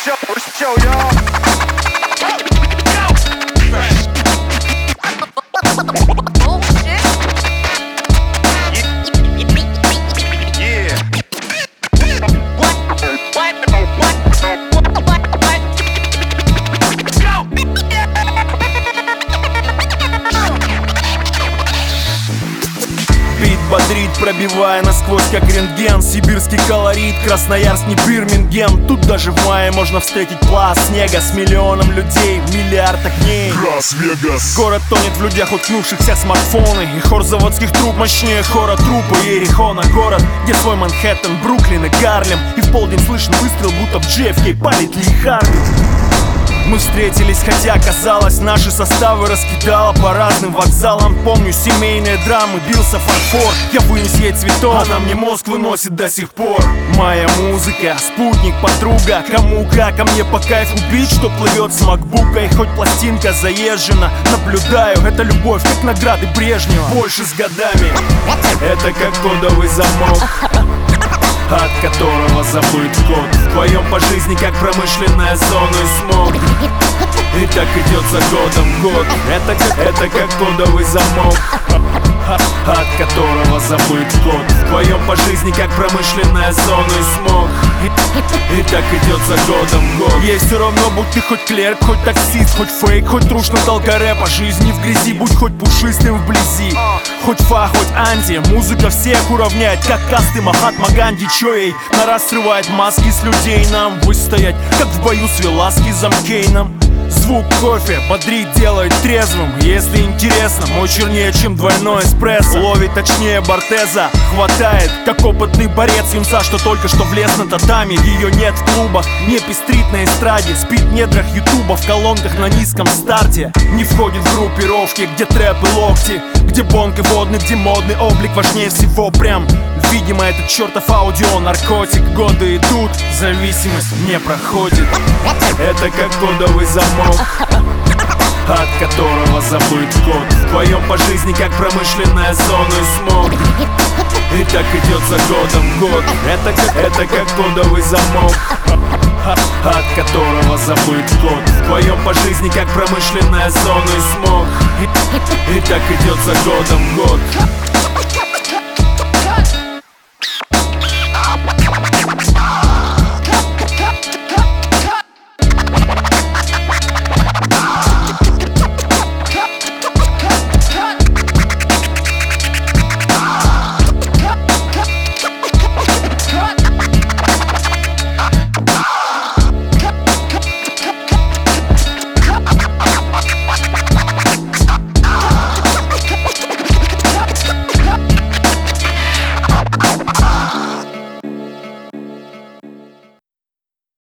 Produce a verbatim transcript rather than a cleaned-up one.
show, for show, y'all. Oh shit. Yeah. What? What? What? What? Бит бодрит, пробивая насквозь как рентген. Сибирский колорит, Красноярск не Бирмингем. Тут даже в мае можно встретить пласт снега с миллионом людей, миллиард огней. Лас-Вегас. Город тонет в людях, уткнувшихся в смартфоны. И хор заводских труб мощнее хора трупа Иерихона. Город, где свой Манхэттен, Бруклин и Гарлем. И в полдень слышен выстрел, будто в джей эф кей палит Ли Харви. Мы встретились, хотя казалось, наши составы раскидало по разным вокзалам. Помню семейные драмы, бился фарфор. Я вынес ей цветок, она мне мозг выносит до сих пор. Моя музыка, спутник, подруга. Кому как, а мне по кайфу бить, что плывет с макбука. И хоть пластинка заезжена, наблюдаю, это любовь, как награды Брежнева. Больше с годами, это как кодовый замок, от которого забыт код. Вдвоем по жизни, как промышленная зона и смог. И так идет за годом год. Это как, это как кодовый замок, от которого забыт код. Вдвоем по жизни, как промышленная зона и смог. И, и так идет за годом год. Ей все равно, будь ты хоть клерк, хоть таксист, хоть фейк, хоть трушный толкаре по жизни в грязи. Будь хоть пушистым вблизи, хоть фа, хоть анти. Музыка всех уравняет, как касты Махатма Ганди. Чё ей на раз срывает маски с людей, нам выстоять, как в бою с Веласкезом Кейном. Звук кофе бодрит, делает трезвым. Если интересно, мой чернее, чем двойной эспрессо. Ловит точнее Бортеза, хватает, как опытный борец юнца, что только что влез на татами. Ее нет в клубах, не пестрит на эстраде. Спит в недрах ютуба, в колонках на низком старте. Не входит в группировки, где трэп и локти, где бонг и водный, где модный облик важнее всего прям. Видимо, этот чертов аудио наркотик. Годы идут, зависимость не проходит. Это как кодовый замок, от которого забыт код. Вдвоем по жизни, как промышленная зона и смог. И так идет за годом год. Это как, это как кодовый замок, от которого забыт код. Вдвоем по жизни, как промышленная зона и смог. И, и так идет за годом год.